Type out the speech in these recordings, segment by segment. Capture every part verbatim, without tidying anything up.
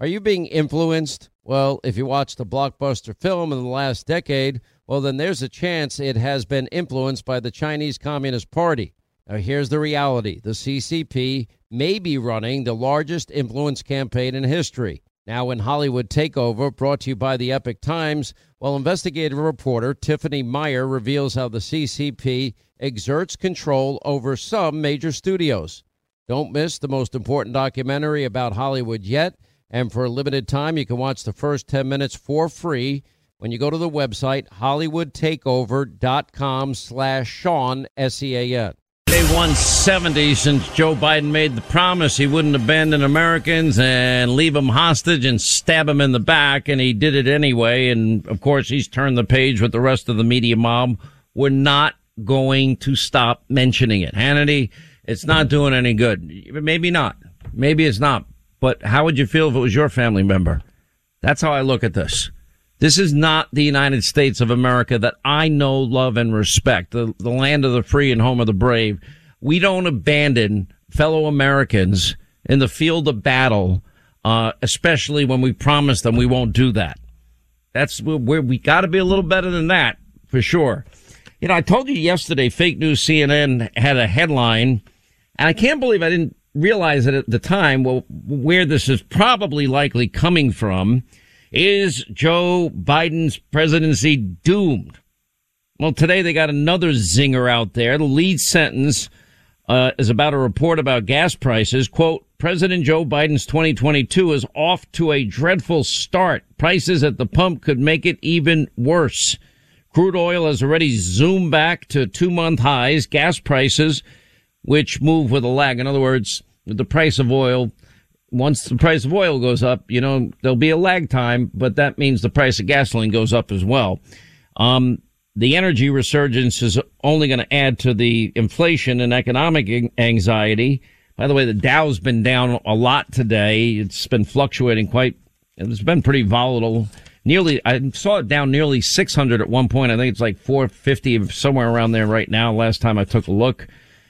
Are you being influenced? Well, if you watched a blockbuster film in the last decade, well, then there's a chance it has been influenced by the Chinese Communist Party. Now, here's the reality. The C C P may be running the largest influence campaign in history. Now, in Hollywood Takeover, brought to you by the Epoch Times, well, investigative reporter Tiffany Meyer reveals how the C C P exerts control over some major studios. Don't miss the most important documentary about Hollywood yet. And for a limited time, you can watch the first ten minutes for free when you go to the website hollywoodtakeover.com slash Sean, S E A N. Day one seventy since Joe Biden made the promise he wouldn't abandon Americans and leave them hostage and stab them in the back, and he did it anyway. And, of course, he's turned the page with the rest of the media mob. We're not going to stop mentioning it. Hannity, it's not doing any good. Maybe not. Maybe it's not. But how would you feel if it was your family member? That's how I look at this. This is not the United States of America that I know, love, and respect, the, the land of the free and home of the brave. We don't abandon fellow Americans in the field of battle, uh, especially when we promise them we won't do that. That's where we got to be a little better than that, for sure. You know, I told you yesterday, fake news C N N had a headline, and I can't believe I didn't realize it at the time. Well, where this is probably likely coming from is Joe Biden's presidency doomed? Well, today they got another zinger out there. The lead sentence uh, is about a report about gas prices. Quote, President Joe Biden's twenty twenty-two is off to a dreadful start. Prices at the pump could make it even worse. Crude oil has already zoomed back to two-month highs. Gas prices, which move with a lag. In other words, the price of oil, once the price of oil goes up, you know, there'll be a lag time, but that means the price of gasoline goes up as well. Um, the energy resurgence is only going to add to the inflation and economic anxiety. By the way, the Dow's been down a lot today. It's been fluctuating quite, it's been pretty volatile. Nearly, I saw it down nearly six hundred at one point. I think it's like four fifty, somewhere around there right now, last time I took a look.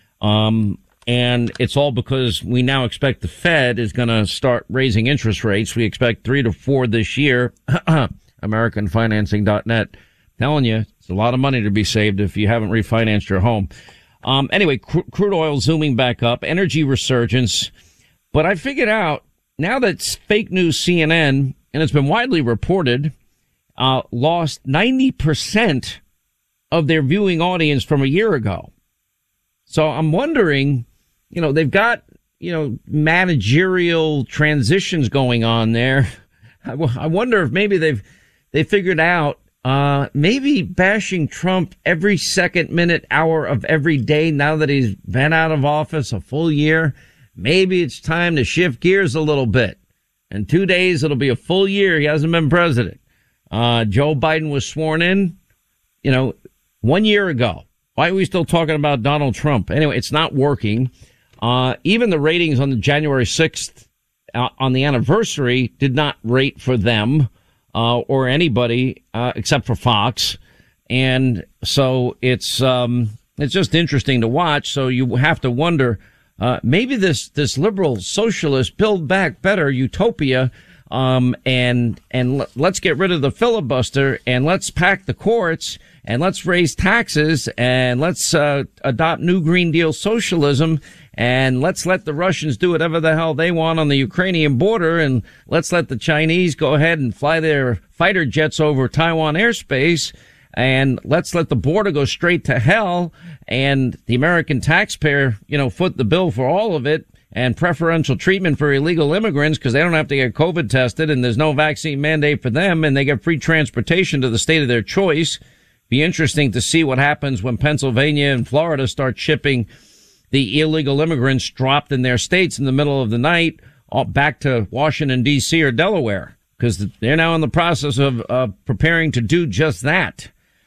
Um, and it's all because we now expect the Fed is going to start raising interest rates. We expect three to four this year. American Financing dot net. Telling you, it's a lot of money to be saved if you haven't refinanced your home. Um, anyway, cr- crude oil zooming back up, energy resurgence. But I figured out now that fake news C N N, and it's been widely reported, uh, lost ninety percent of their viewing audience from a year ago. So I'm wondering, you know, they've got, you know, managerial transitions going on there. I, w- I wonder if maybe they've, they figured out, uh, maybe bashing Trump every second, minute, hour of every day now that he's been out of office a full year. Maybe it's time to shift gears a little bit. In two days, it'll be a full year he hasn't been president. Uh, Joe Biden was sworn in, you know, one year ago. Why are we still talking about Donald Trump? Anyway, it's not working. Uh, even the ratings on the January sixth, uh, on the anniversary, did not rate for them, uh, or anybody, uh, except for Fox. And so it's, um, it's just interesting to watch. So you have to wonder, uh, maybe this, this liberal socialist build back better utopia, um, and, and l- let's get rid of the filibuster and let's pack the courts and let's raise taxes and let's, uh, adopt new Green Deal socialism and let's let the Russians do whatever the hell they want on the Ukrainian border and let's let the Chinese go ahead and fly their fighter jets over Taiwan airspace and let's let the border go straight to hell and the American taxpayer, you know, foot the bill for all of it and preferential treatment for illegal immigrants because they don't have to get COVID tested and there's no vaccine mandate for them and they get free transportation to the state of their choice. Be interesting to see what happens when Pennsylvania and Florida start shipping the illegal immigrants dropped in their states in the middle of the night back to Washington, D C or Delaware, because they're now in the process of uh, preparing to do just that.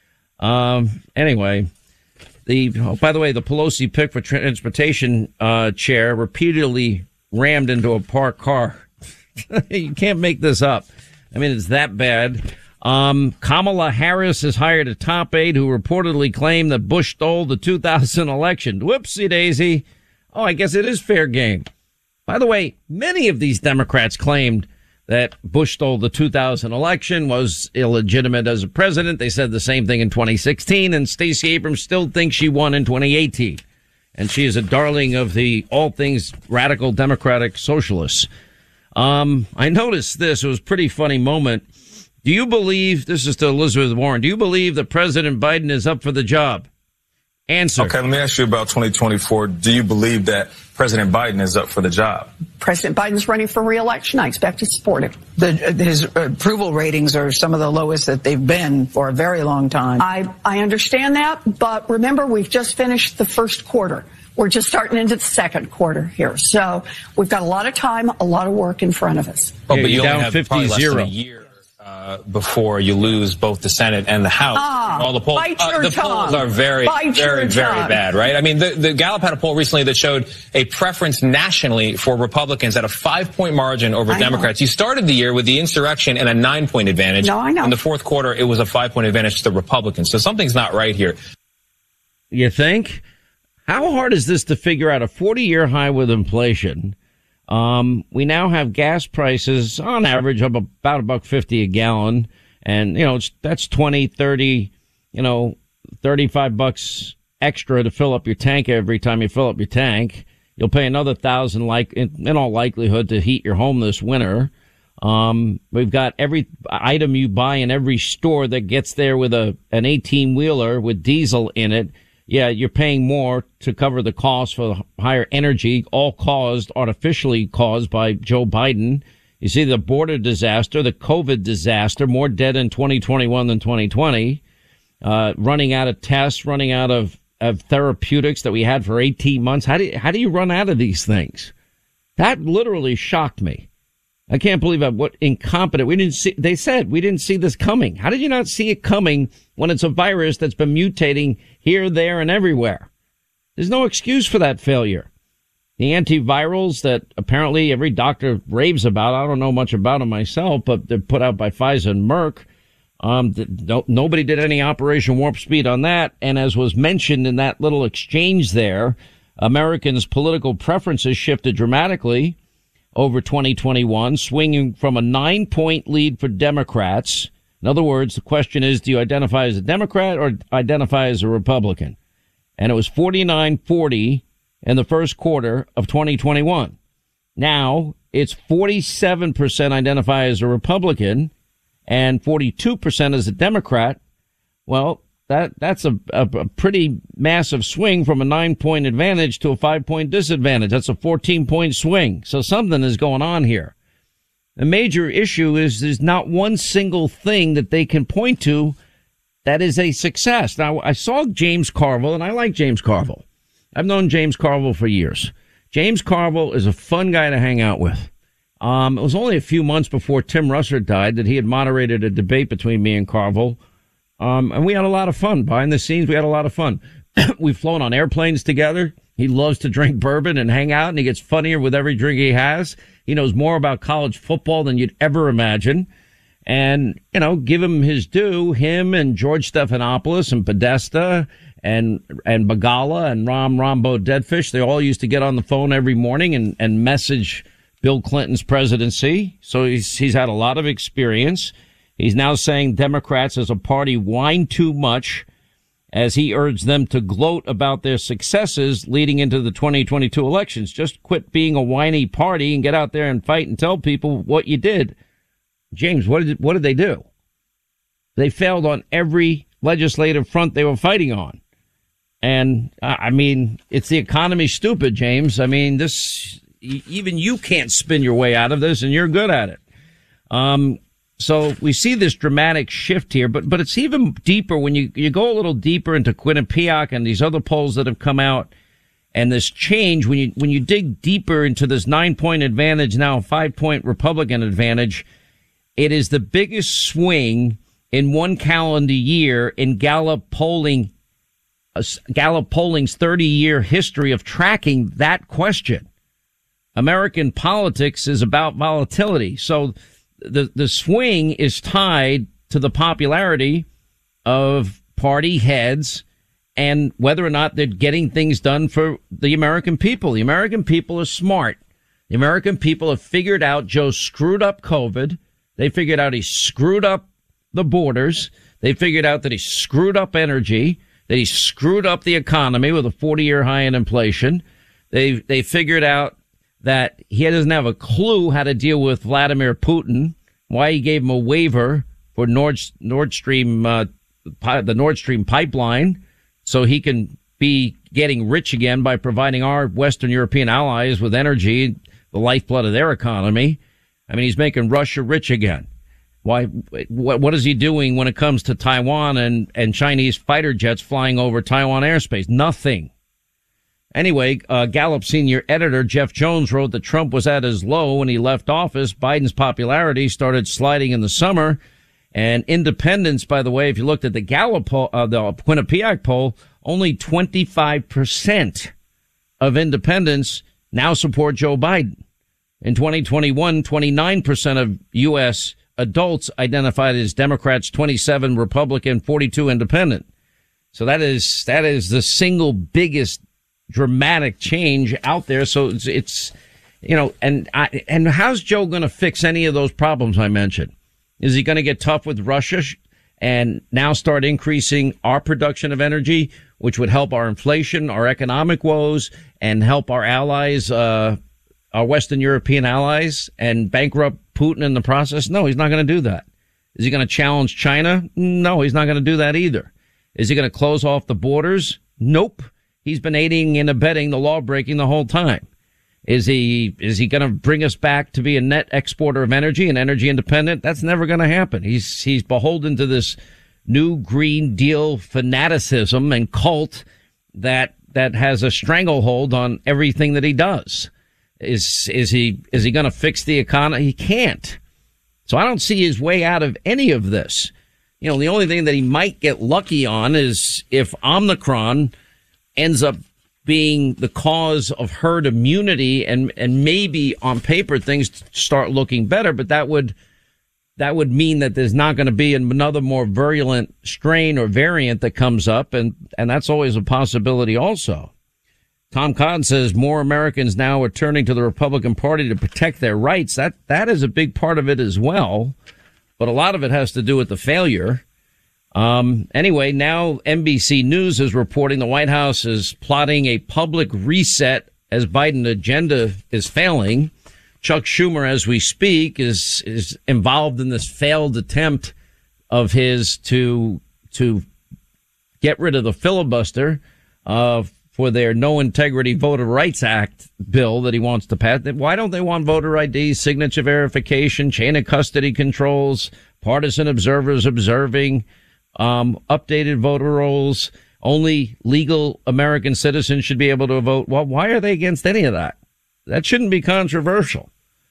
Um, anyway, the, oh, by the way, the Pelosi pick for transportation uh, chair repeatedly rammed into a parked car. You can't make this up. I mean, it's that bad. Um, Kamala Harris has hired a top aide who reportedly claimed that Bush stole the two thousand election. Whoopsie daisy. Oh, I guess it is fair game. By the way, many of these Democrats claimed that Bush stole the two thousand election, was illegitimate as a president. They said the same thing in twenty sixteen, and Stacey Abrams still thinks she won in twenty eighteen. And she is a darling of the all things radical democratic socialists. Um, I noticed this. It was a pretty funny moment. Do you believe, this is to Elizabeth Warren, do you believe that President Biden is up for the job? Answer. Okay, let me ask you about twenty twenty-four. Do you believe that President Biden is up for the job? President Biden's running for re-election. I expect to support him. The, his approval ratings are some of the lowest that they've been for a very long time. I, I understand that, but remember, we've just finished the first quarter. We're just starting into the second quarter here. So we've got a lot of time, a lot of work in front of us. Oh, but you down only have fifty, probably less zero. than a year uh, before you lose both the Senate and the House. Ah, All the polls, bite uh, your the tongue. polls are very, Bite very, your very tongue. bad, right? I mean, the, the Gallup had a poll recently that showed a preference nationally for Republicans at a five-point margin over I Democrats. know. You started the year with the insurrection and a nine-point advantage. No, I know. In the fourth quarter, it was a five-point advantage to the Republicans. So something's not right here. You think? How hard is this to figure out? A forty-year high with inflation. Um, we now have gas prices on average of about a buck fifty a gallon. And, you know, it's, that's twenty, thirty, you know, thirty-five bucks extra to fill up your tank every time you fill up your tank. You'll pay another thousand, like, in, in all likelihood, to heat your home this winter. Um, we've got every item you buy in every store that gets there with a, an eighteen wheeler with diesel in it. Yeah, you're paying more to cover the cost for the higher energy, all caused, artificially caused by Joe Biden. You see the border disaster, the COVID disaster, more dead in twenty twenty-one than twenty twenty, uh, running out of tests, running out of, of therapeutics that we had for eighteen months. How do you, how do you run out of these things? That literally shocked me. I can't believe that, what incompetent. We didn't see, they said we didn't see this coming. How did you not see it coming when it's a virus that's been mutating here, there, and everywhere? There's no excuse for that failure. The antivirals that apparently every doctor raves about, I don't know much about them myself, but they're put out by Pfizer and Merck. Um, no, nobody did any Operation Warp Speed on that. And as was mentioned in that little exchange there, Americans' political preferences shifted dramatically over twenty twenty-one, swinging from a nine-point lead for Democrats. In other words, the question is, do you identify as a Democrat or identify as a Republican? And it was forty-nine forty in the first quarter of twenty twenty-one. Now it's forty-seven percent identify as a Republican and forty-two percent as a Democrat. Well, that that's a, a, a pretty massive swing from a nine-point advantage to a five-point disadvantage. That's a fourteen-point swing. So something is going on here. The major issue is there's not one single thing that they can point to that is a success. Now, I saw James Carville, and I like James Carville. I've known James Carville for years. James Carville is a fun guy to hang out with. Um, it was only a few months before Tim Russert died that he had moderated a debate between me and Carville. Um, and we had a lot of fun. Behind the scenes, we had a lot of fun. We've flown on airplanes together. He loves to drink bourbon and hang out, and he gets funnier with every drink he has. He knows more about college football than you'd ever imagine. And, you know, give him his due. Him and George Stephanopoulos and Podesta and, and Bagala and Ram Rambo Deadfish, they all used to get on the phone every morning and, and message Bill Clinton's presidency. So he's, he's had a lot of experience. He's now saying Democrats as a party whine too much as he urged them to gloat about their successes leading into the twenty twenty-two elections. Just quit being a whiny party and get out there and fight and tell people what you did. James, what did, what did they do? They failed on every legislative front they were fighting on. And, uh, I mean, it's the economy stupid, James. I mean, this, even you can't spin your way out of this, and you're good at it. Um, So we see this dramatic shift here, but, but it's even deeper when you, you go a little deeper into Quinnipiac and these other polls that have come out, and this change, when you, when you dig deeper into this nine point advantage, now five point Republican advantage, it is the biggest swing in one calendar year in Gallup polling, uh, Gallup polling's thirty year history of tracking that question. American politics is about volatility. So The, the swing is tied to the popularity of party heads and whether or not they're getting things done for the American people. The American people are smart. The American people have figured out Joe screwed up COVID. They figured out he screwed up the borders. They figured out that he screwed up energy, that he screwed up the economy with a forty-year high in inflation. They they figured out that he doesn't have a clue how to deal with Vladimir Putin, why he gave him a waiver for Nord, Nord Stream, uh, the Nord Stream pipeline, so he can be getting rich again by providing our Western European allies with energy, the lifeblood of their economy. I mean, he's making Russia rich again. Why? What, what is he doing when it comes to Taiwan and, and Chinese fighter jets flying over Taiwan airspace? Nothing. Anyway, uh, Gallup senior editor Jeff Jones wrote that Trump was at his low when he left office. Biden's popularity started sliding in the summer. And independents, by the way, if you looked at the Gallup poll, uh, the Quinnipiac poll, only twenty-five percent of independents now support Joe Biden. In twenty twenty-one, twenty-nine percent of U S adults identified as Democrats, twenty-seven Republican, forty-two independent. So that is, that is the single biggest dramatic change out there. So it's, it's you know, and I, and how's Joe going to fix any of those problems I mentioned? Is he going to get tough with Russia and now start increasing our production of energy, which would help our inflation, our economic woes, and help our allies, uh, our Western European allies, and bankrupt Putin in the process? No, he's not going to do that. Is he going to challenge China? No, he's not going to do that either. Is he going to close off the borders? Nope. He's been aiding and abetting the law breaking the whole time. Is he, is he going to bring us back to be a net exporter of energy and energy independent? That's never going to happen. He's, he's beholden to this new Green Deal fanaticism and cult that, that has a stranglehold on everything that he does. Is, is he, is he going to fix the economy? He can't. So I don't see his way out of any of this. You know, the only thing that he might get lucky on is if Omicron ends up being the cause of herd immunity, and, and maybe on paper things start looking better, but that would, that would mean that there's not going to be another more virulent strain or variant that comes up, and, and that's always a possibility also. Tom Cotton says more Americans now are turning to the Republican Party to protect their rights. That, that is a big part of it as well, but a lot of it has to do with the failure. Um, anyway, now N B C News is reporting the White House is plotting a public reset as Biden agenda is failing. Chuck Schumer, as we speak, is, is involved in this failed attempt of his to, to get rid of the filibuster, uh, for their No Integrity Voter Rights Act bill that he wants to pass. Why don't they want voter I D, signature verification, chain of custody controls, partisan observers observing, Um, updated voter rolls? Only legal American citizens should be able to vote. Well, why are they against any of that? That shouldn't be controversial.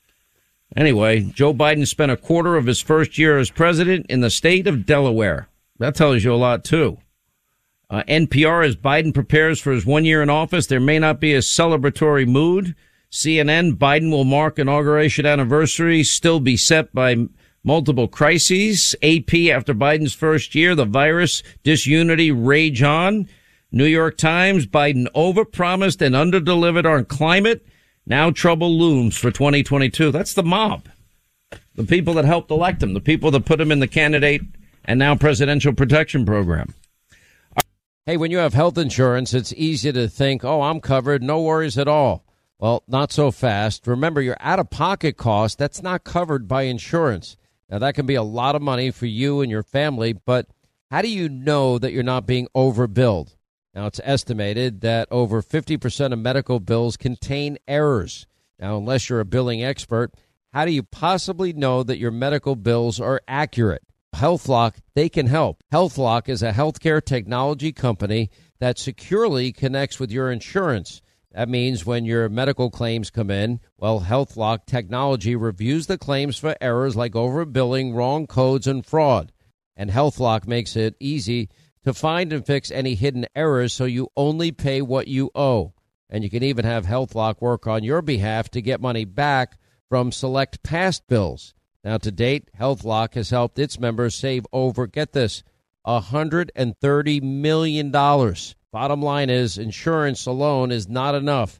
Anyway, Joe Biden spent a quarter of his first year as president in the state of Delaware. That tells you a lot, too. Uh, N P R, as Biden prepares for his one year in office, there may not be a celebratory mood. C N N, Biden will mark inauguration anniversary, still beset by multiple crises. A P, after Biden's first year, the virus, disunity rage on. New York Times, Biden overpromised and underdelivered on climate. Now trouble looms for twenty twenty-two. That's the mob. The people that helped elect him, the people that put him in the candidate and now presidential protection program. Hey, when you have health insurance, it's easy to think, oh, I'm covered, no worries at all. Well, not so fast. Remember, your out-of-pocket cost, that's not covered by insurance. Now, that can be a lot of money for you and your family, but how do you know that you're not being overbilled? Now, it's estimated that over fifty percent of medical bills contain errors. Now, unless you're a billing expert, how do you possibly know that your medical bills are accurate? HealthLock, they can help. HealthLock is a healthcare technology company that securely connects with your insurance. That means when your medical claims come in, well, HealthLock technology reviews the claims for errors like overbilling, wrong codes, and fraud. And HealthLock makes it easy to find and fix any hidden errors so you only pay what you owe. And you can even have HealthLock work on your behalf to get money back from select past bills. Now, to date, HealthLock has helped its members save over, get this, one hundred thirty million dollars. Bottom line is, insurance alone is not enough.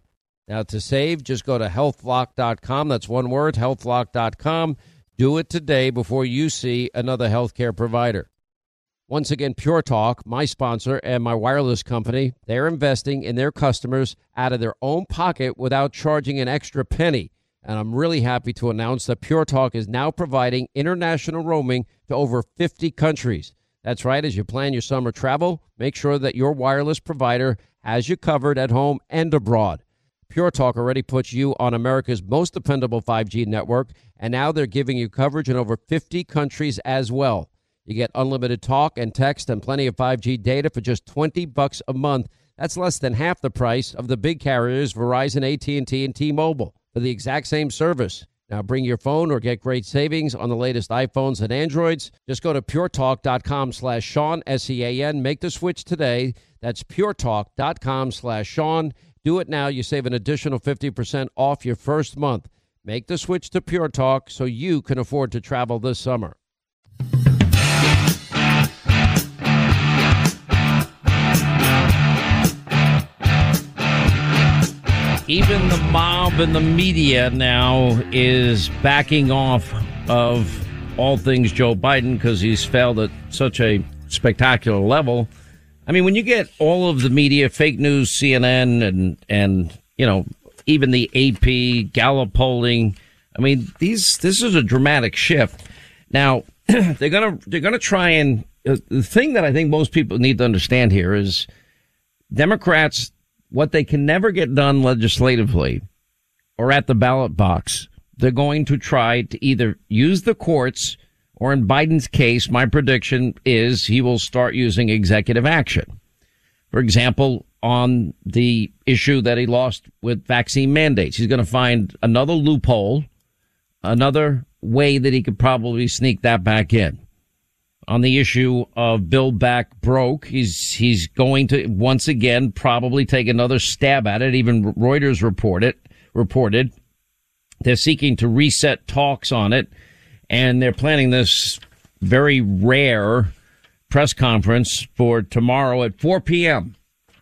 Now, to save, just go to health lock dot com. That's one word, health lock dot com. Do it today before you see another healthcare provider. Once again, Pure Talk, my sponsor and my wireless company, they're investing in their customers out of their own pocket without charging an extra penny. And I'm really happy to announce that Pure Talk is now providing international roaming to over fifty countries. That's right. As you plan your summer travel, make sure that your wireless provider has you covered at home and abroad. Pure Talk already puts you on America's most dependable five G network, and now they're giving you coverage in over fifty countries as well. You get unlimited talk and text and plenty of five G data for just twenty bucks a month. That's less than half the price of the big carriers, Verizon, A T and T, and T-Mobile, for the exact same service. Now bring your phone or get great savings on the latest iPhones and Androids. Just go to puretalk.com slash Sean, S E A N. Make the switch today. That's puretalk.com slash Sean. Do it now. You save an additional fifty percent off your first month. Make the switch to Pure Talk so you can afford to travel this summer. Even the mob and the media now is backing off of all things Joe Biden because he's failed at such a spectacular level. I mean, when you get all of the media, fake news, C N N, and, and, you know, even the A P, Gallup polling, I mean, these, this is a dramatic shift. Now, they're going to, they're going to try and, uh, the thing that I think most people need to understand here is Democrats, what they can never get done legislatively or at the ballot box, they're going to try to either use the courts or, in Biden's case, my prediction is he will start using executive action. For example, on the issue that he lost with vaccine mandates, he's going to find another loophole, another way that he could probably sneak that back in. On the issue of Build Back Broke, he's he's going to once again probably take another stab at it. Even Reuters reported reported they're seeking to reset talks on it, and they're planning this very rare press conference for tomorrow at four p.m.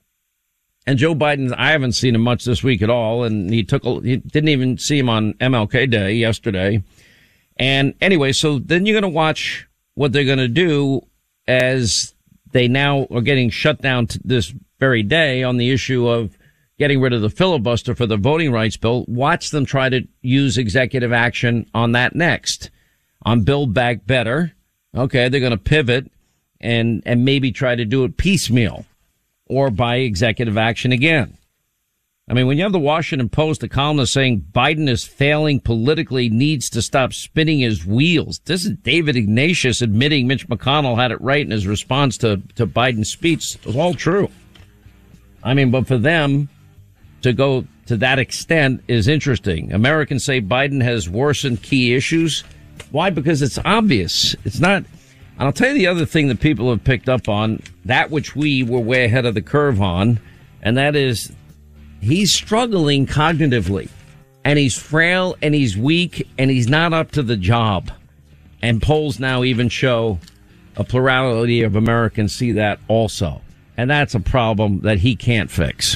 And Joe Biden, I haven't seen him much this week at all, and he took a, he didn't even see him on M L K Day yesterday. And anyway, so then you're going to watch what they're going to do as they now are getting shut down to this very day on the issue of getting rid of the filibuster for the voting rights bill. Watch them try to use executive action on that next. On Build Back Better, okay, they're going to pivot and, and maybe try to do it piecemeal or by executive action again. I mean, when you have the Washington Post, a columnist saying Biden is failing politically, needs to stop spinning his wheels. This is David Ignatius admitting Mitch McConnell had it right in his response to, to Biden's speech. It was all true. I mean, but for them to go to that extent is interesting. Americans say Biden has worsened key issues. Why? Because it's obvious. It's not. And I'll tell you the other thing that people have picked up on, that which we were way ahead of the curve on, and that is he's struggling cognitively, and he's frail, and he's weak, and he's not up to the job. And polls now even show a plurality of Americans see that also. And that's a problem that he can't fix.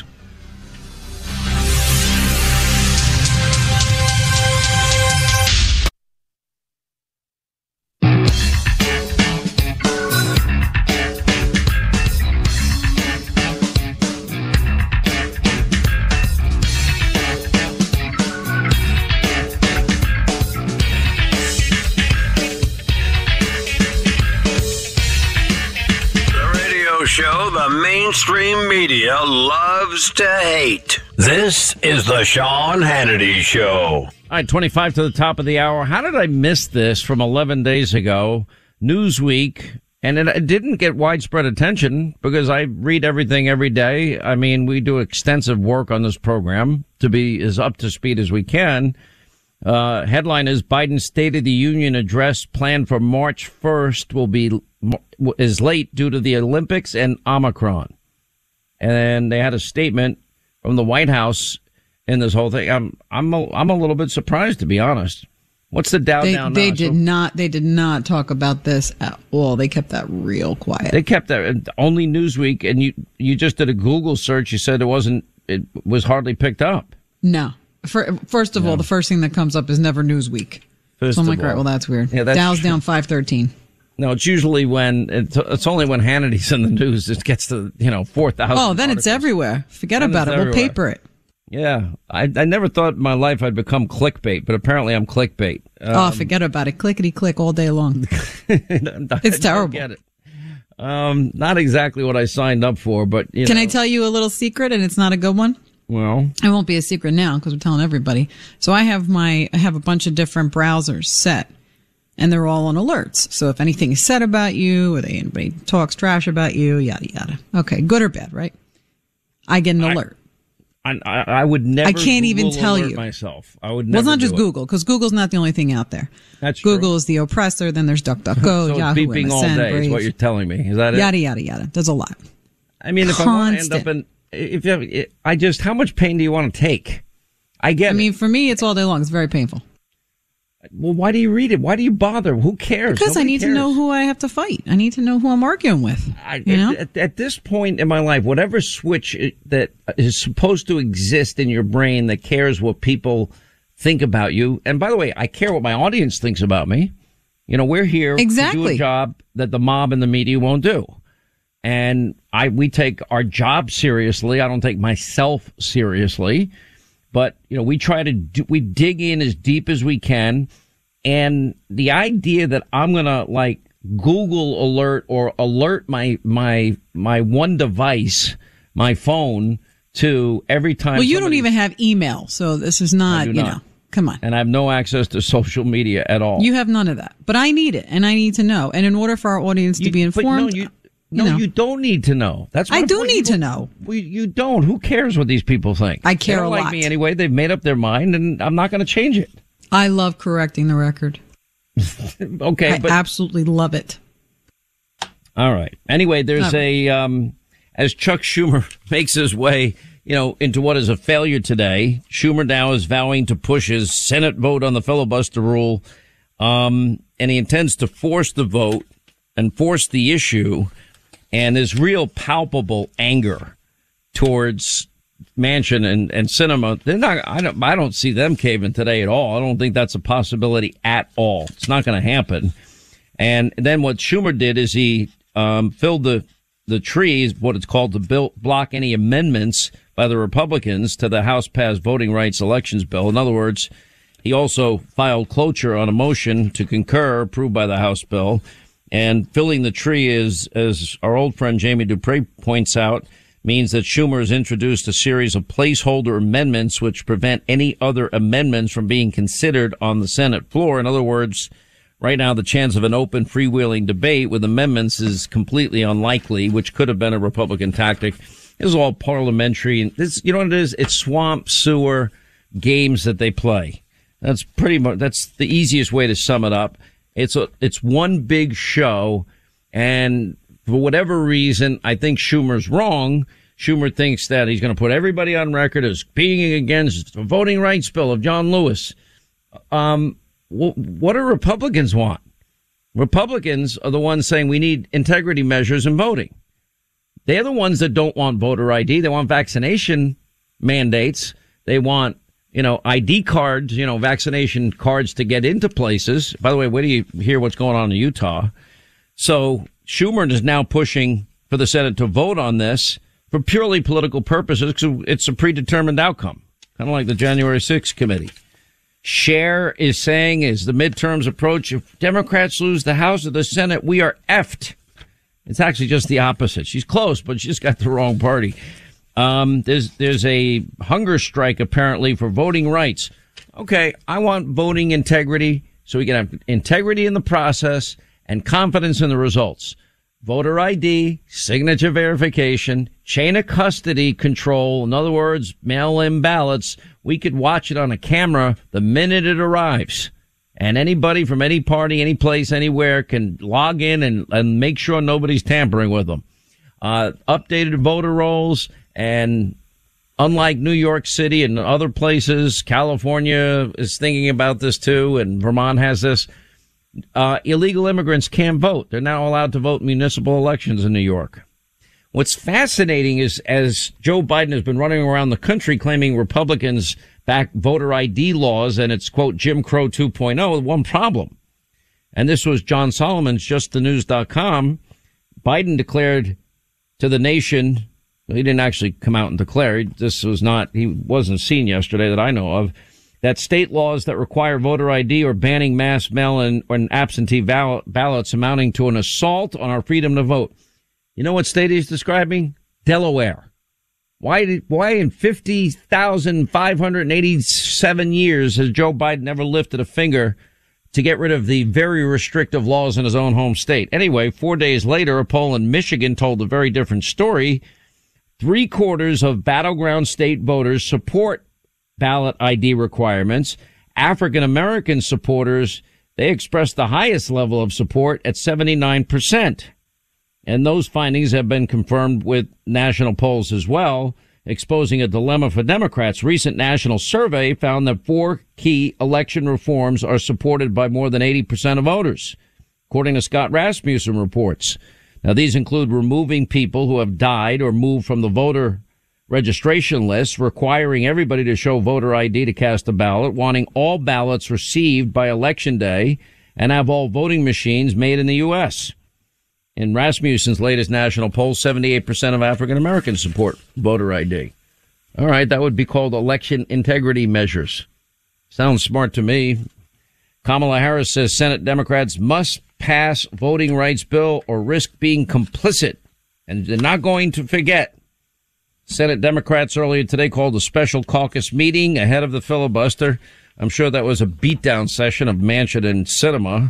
Show the mainstream media loves to hate. This is the Sean Hannity Show. All right, twenty-five to the top of the hour. How did I miss this from eleven days ago? Newsweek, and it, it didn't get widespread attention because I read everything every day. I mean, we do extensive work on this program to be as up to speed as we can. Uh, headline is Biden's State of the Union address planned for March first will be is late due to the Olympics and Omicron. And they had a statement from the White House in this whole thing. I'm I'm a, I'm a little bit surprised, to be honest. What's the Dow they, down They now? did So, not. They did not talk about this at all. They kept that real quiet. They kept that only Newsweek, and you you just did a Google search. You said it wasn't. It was hardly picked up. No. For, first of No. all, the first thing that comes up is never Newsweek. First so I'm of like, right, all. well, that's weird. Yeah, that's Dow's true. down five thirteen. No, it's usually when it's, it's only when Hannity's in the news it gets to, you know, four thousand. Oh, then it's everywhere. Forget Then about it's it. We'll everywhere. paper it. Yeah, I, I never thought in my life I'd become clickbait, but apparently I'm clickbait. Um, oh, forget about it. Clickety click all day long. It's terrible. Get it. Um, not exactly what I signed up for, but you Can know, I tell you a little secret, and it's not a good one? well, It won't be a secret now because we're telling everybody. So I have my, I have a bunch of different browsers set, and they're all on alerts. So if anything is said about you, or they, anybody talks trash about you, yada yada. Okay, good or bad, right? I get an I- alert. I, I, I would never. I can't even Google tell alert you. myself. I would. Well, Never it's not just do it. Google, because Google's not the only thing out there. That's true. Google is the oppressor. Then there's DuckDuckGo, So it's Yahoo, beeping M S all N, day is Brave, what you're telling me. Is that it? yada yada yada. There's a lot. I mean, if I want to end up Constant. in, if you have, it, I just, how much pain do you want to take? I get I mean, it. for me, it's all day long. It's very painful Well, why do you read it? Why do you bother? Who cares? because I Nobody need to cares. know who I have to fight. I need to know who I'm arguing with. I, you know, at, at, at this point in my life, whatever switch it- that is supposed to exist in your brain that cares what people think about you. And by the way, I care what my audience thinks about me. You know, we're here to do Exactly. a job that the mob and the media won't do. And I, we take our job seriously. I don't take myself seriously, but you know, we try to do, we dig in as deep as we can. And the idea that I'm going to like Google alert or alert my, my, my one device, my phone to every time. well, you don't somebody- even have email, so this is not. do You not. know, come on. and I have no access to social media at all. You have none of that, but I need it, and I need to know. And in order for our audience to You- be but informed, no, you, you no, know. you don't need to know. That's I my do point. need to People- know. We, you don't. Who cares what these people think? I care they don't a like lot. me anyway. They've made up their mind, and I'm not going to change it. I love correcting the record. Okay, I but absolutely love it. all right. Anyway, there's All a um, as Chuck Schumer makes his way, you know, into what is a failure today. Schumer now is vowing to push his Senate vote on the filibuster rule, um, and he intends to force the vote and force the issue. And there's real palpable anger towards Manchin and, and Sinema. They're not. I don't. I don't see them caving today at all. I don't think that's a possibility at all. It's not going to happen. And then what Schumer did is he um, filled the the trees, what it's called, to bill, block any amendments by the Republicans to the House passed voting rights elections bill. In other words, he also filed cloture on a motion to concur approved by the House bill. And filling the tree is, as our old friend Jamie Dupre points out, means that Schumer has introduced a series of placeholder amendments which prevent any other amendments from being considered on the Senate floor. In other words, right now the chance of an open freewheeling debate with amendments is completely unlikely, which could have been a Republican tactic. This is all parliamentary. This, you know what it is? It's swamp sewer games that they play. That's pretty much, that's the easiest way to sum it up. It's a, it's one big show, and for whatever reason, I think Schumer's wrong. Schumer thinks that he's going to put everybody on record as being against the voting rights bill of John Lewis. Um, wh- what do Republicans want? Republicans are the ones saying we need integrity measures in voting. They're the ones that don't want voter I D. They want vaccination mandates. They want, you know, I D cards, you know, vaccination cards to get into places. By the way, wait till you hear what's going on in Utah. So Schumer is now pushing for the Senate to vote on this for purely political purposes because it's a predetermined outcome, kind of like the January sixth committee. Cher is saying as the midterms approach, if Democrats lose the House or the Senate, we are effed. It's actually just the opposite. She's close, but she's got the wrong party. Um, there's, there's a hunger strike apparently for voting rights. Okay. I want voting integrity so we can have integrity in the process and confidence in the results. Voter I D, signature verification, chain of custody control. In other words, mail-in ballots. We could watch it on a camera the minute it arrives. And anybody from any party, any place, anywhere can log in and, and make sure nobody's tampering with them. Uh, updated voter rolls. And unlike New York City and other places, California is thinking about this too, and Vermont has this. Uh, illegal immigrants can't vote. They're now allowed to vote in municipal elections in New York. What's fascinating is, as Joe Biden has been running around the country claiming Republicans back voter I D laws and it's, quote, Jim Crow two point oh, one problem. And this was John Solomon's just the news dot com. Biden declared to the nation, he didn't actually come out and declare, this was not, he wasn't seen yesterday that I know of, that state laws that require voter I D or banning mass mail-in or absentee ball- ballots amounting to an assault on our freedom to vote. You know what state he's describing? Delaware. Why did, why in fifty thousand five hundred eighty-seven years has Joe Biden never lifted a finger to get rid of the very restrictive laws in his own home state? Anyway, four days later, a poll in Michigan told a very different story. Three quarters of battleground state voters support ballot I D requirements. African American supporters, they expressed the highest level of support at seventy-nine percent. And those findings have been confirmed with national polls as well, exposing a dilemma for Democrats. Recent national survey found that four key election reforms are supported by more than eighty percent of voters, according to Scott Rasmussen reports. Now, these include removing people who have died or moved from the voter registration list, requiring everybody to show voter I D to cast a ballot, wanting all ballots received by Election Day, and have all voting machines made in the U S In Rasmussen's latest national poll, seventy-eight percent of African Americans support voter I D. All right, that would be called election integrity measures. Sounds smart to me. Kamala Harris says Senate Democrats must pass voting rights bill or risk being complicit. And they're not going to forget. Senate Democrats earlier today called a special caucus meeting ahead of the filibuster. I'm sure that was a beatdown session of Manchin and Sinema.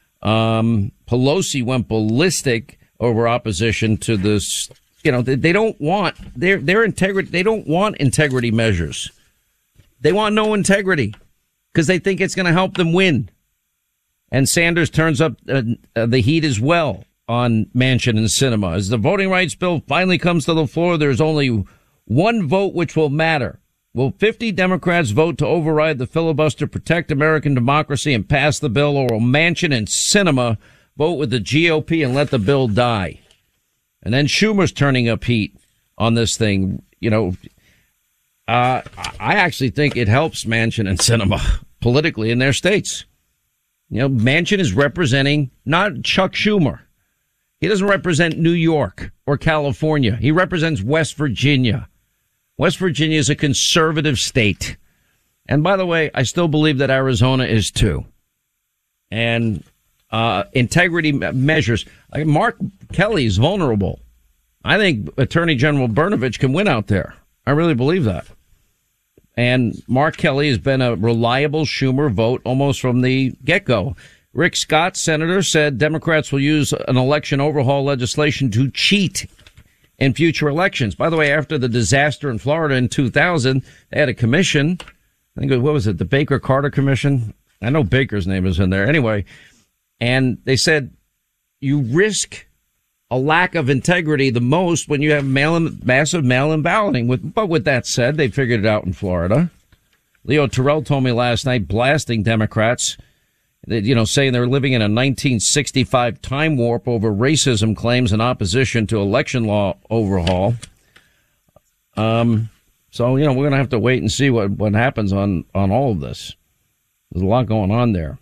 Um, Pelosi went ballistic over opposition to this. You know, they, they don't want their, their integrity. They don't want integrity measures. They want no integrity because they think it's going to help them win. And Sanders turns up uh, uh, the heat as well on Manchin and Sinema. As the voting rights bill finally comes to the floor, there's only one vote which will matter. Will fifty Democrats vote to override the filibuster, protect American democracy, and pass the bill, or will Manchin and Sinema vote with the G O P and let the bill die? And then Schumer's turning up heat on this thing. You know, uh, I actually think it helps Manchin and Sinema politically in their states. You know, Manchin is representing not Chuck Schumer. He doesn't represent New York or California. He represents West Virginia. West Virginia is a conservative state. And by the way, I still believe that Arizona is too. And uh integrity measures. Mark Kelly is vulnerable. I think Attorney General Brnovich can win out there. I really believe that. And Mark Kelly has been a reliable Schumer vote almost from the get-go. Rick Scott, senator, said Democrats will use an election overhaul legislation to cheat in future elections. By the way, after the disaster in Florida in two thousand, they had a commission. I think, what was it, the Baker Carter Commission? I know Baker's name is in there. Anyway, and they said you risk a lack of integrity the most when you have mail-in, massive mail-in balloting. With, but with that said, they figured it out in Florida. Leo Terrell told me last night, blasting Democrats, that, you know, saying they're living in a nineteen sixty-five time warp over racism claims in opposition to election law overhaul. Um, so, you know, we're going to have to wait and see what, what happens on, on all of this. There's a lot going on there.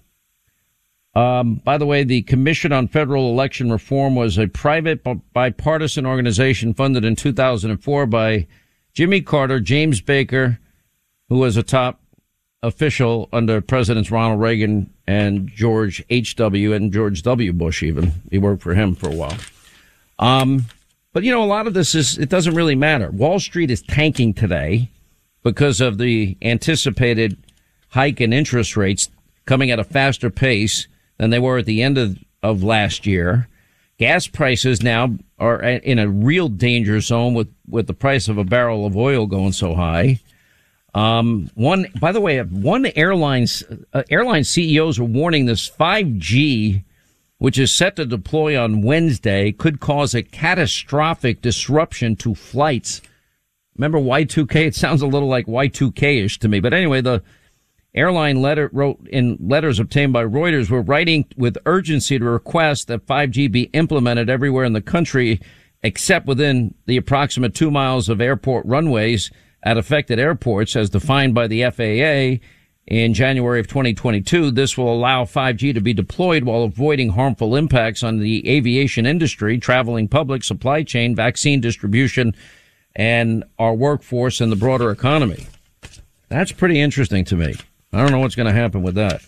Um, by the way, the Commission on Federal Election Reform was a private bipartisan organization funded in two thousand four by Jimmy Carter, James Baker, who was a top official under Presidents Ronald Reagan and George H W and George W. Bush even. He worked for him for a while. Um, but, you know, a lot of this is, it doesn't really matter. Wall Street is tanking today because of the anticipated hike in interest rates coming at a faster pace than they were at the end of, of last year. Gas prices now are in a real danger zone with, with the price of a barrel of oil going so high. Um, one, by the way, one airlines, uh, airline C E Os are warning this five G, which is set to deploy on Wednesday, could cause a catastrophic disruption to flights. Remember Y two K? It sounds a little like Y two K-ish to me. But anyway, the airline letter wrote in letters obtained by Reuters, we're writing with urgency to request that five G be implemented everywhere in the country except within the approximate two miles of airport runways at affected airports as defined by the F A A in January of twenty twenty-two. This will allow five G to be deployed while avoiding harmful impacts on the aviation industry, traveling public, supply chain, vaccine distribution, and our workforce and the broader economy. That's pretty interesting to me. I don't know what's going to happen with that.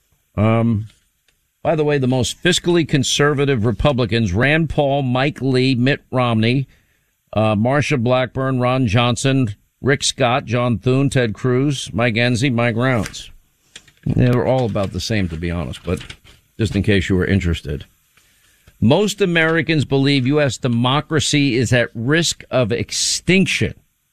Um, by the way, the most fiscally conservative Republicans, Rand Paul, Mike Lee, Mitt Romney, uh, Marsha Blackburn, Ron Johnson, Rick Scott, John Thune, Ted Cruz, Mike Enzi, Mike Rounds. They're all about the same, to be honest, but just in case you were interested. Most Americans believe U S democracy is at risk of extinction.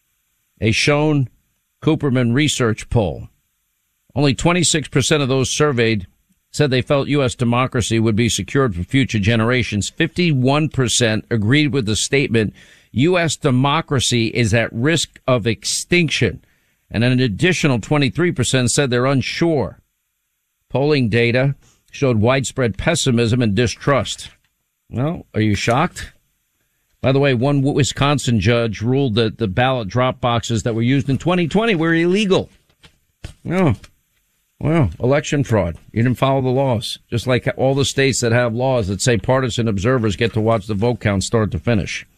A Schoen Cooperman research poll. Only twenty-six percent of those surveyed said they felt U S democracy would be secured for future generations. fifty-one percent agreed with the statement, U S democracy is at risk of extinction. And an additional twenty-three percent said they're unsure. Polling data showed widespread pessimism and distrust. Well, are you shocked? By the way, one Wisconsin judge ruled that the ballot drop boxes that were used in twenty twenty were illegal. Oh, well, election fraud. You didn't follow the laws. Just like all the states that have laws that say partisan observers get to watch the vote count start to finish.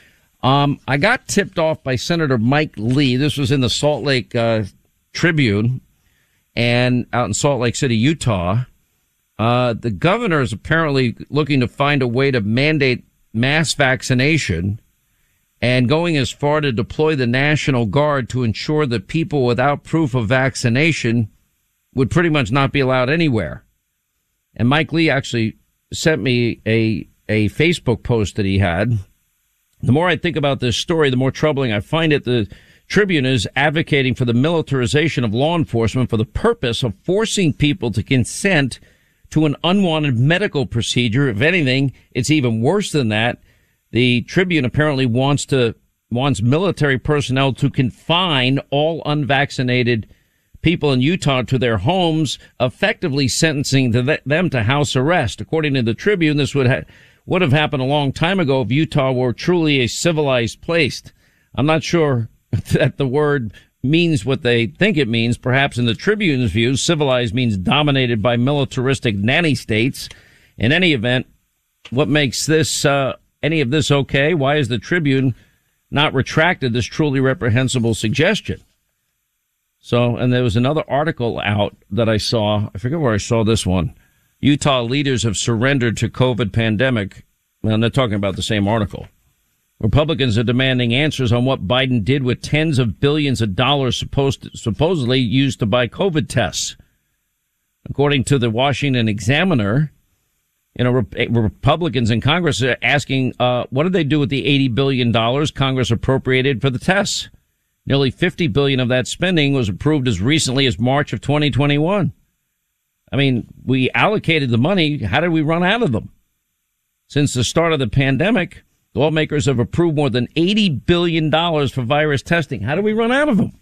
Um, I got tipped off by Senator Mike Lee. This was in the Salt Lake uh, Tribune and out in Salt Lake City, Utah. Uh, the governor is apparently looking to find a way to mandate mass vaccination and going as far to deploy the National Guard to ensure that people without proof of vaccination would pretty much not be allowed anywhere. And Mike Lee actually sent me a, a Facebook post that he had. The more I think about this story, the more troubling I find it. The Tribune is advocating for the militarization of law enforcement for the purpose of forcing people to consent to an unwanted medical procedure. If anything, it's even worse than that. The Tribune apparently wants to wants military personnel to confine all unvaccinated people in Utah to their homes, effectively sentencing to th- them to house arrest. According to the Tribune, this would ha- would have happened a long time ago if Utah were truly a civilized place. I'm not sure that the word means what they think it means. Perhaps in the Tribune's view, civilized means dominated by militaristic nanny states. In any event, what makes this uh, any of this okay? Why is the Tribune not retracted this truly reprehensible suggestion? So, and there was another article out that I saw. I forget where I saw this one. Utah leaders have surrendered to COVID pandemic. Well, they're talking about the same article. Republicans are demanding answers on what Biden did with tens of billions of dollars supposed to, supposedly used to buy COVID tests. According to the Washington Examiner, you know, Republicans in Congress are asking, uh, what did they do with the eighty billion dollars Congress appropriated for the tests? Nearly fifty billion dollars of that spending was approved as recently as March of twenty twenty-one. I mean, we allocated the money. How did we run out of them? Since the start of the pandemic, lawmakers have approved more than eighty billion dollars for virus testing. How do we run out of them?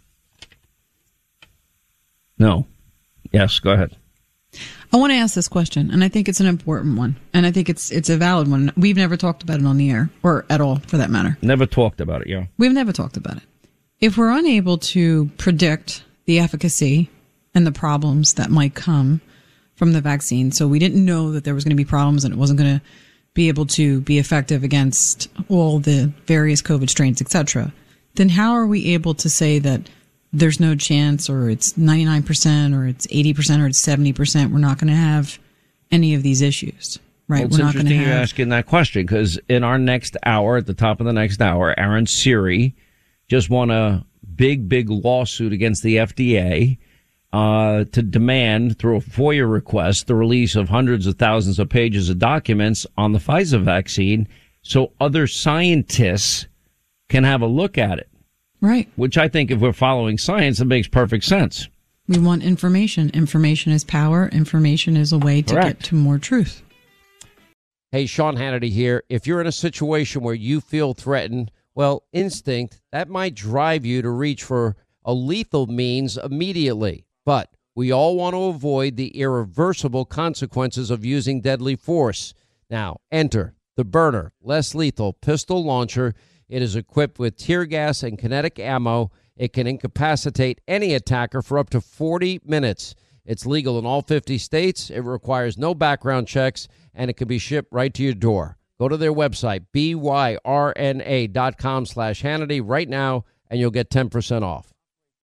No. Yes, go ahead. I want to ask this question, and I think it's an important one, and I think it's it's a valid one. We've never talked about it on the air, or at all, for that matter. Never talked about it, yeah. We've never talked about it. If we're unable to predict the efficacy and the problems that might come from the vaccine, so we didn't know that there was going to be problems and it wasn't going to be able to be effective against all the various COVID strains, et cetera, then how are we able to say that there's no chance, or it's ninety-nine percent, or it's eighty percent, or it's seventy percent, we're not going to have any of these issues, right? Well, it's we're not interesting going to have... you're asking that question, because in our next hour, at the top of the next hour, Aaron Siri just won a big, big lawsuit against the F D A uh to demand, through a FOIA request, the release of hundreds of thousands of pages of documents on the Pfizer vaccine so other scientists can have a look at it. Right. Which I think, if we're following science, it makes perfect sense. We want information. Information is power. Information is a way to Correct. get to more truth. Hey, Sean Hannity here. If you're in a situation where you feel threatened, well, instinct, that might drive you to reach for a lethal means immediately. But we all want to avoid the irreversible consequences of using deadly force. Now, enter The Byrna, less lethal pistol launcher. It is equipped with tear gas and kinetic ammo. It can incapacitate any attacker for up to forty minutes. It's legal in all fifty states. It requires no background checks, and it can be shipped right to your door. Go to their website, B Y R N A dot com slash Hannity right now, and you'll get ten percent off.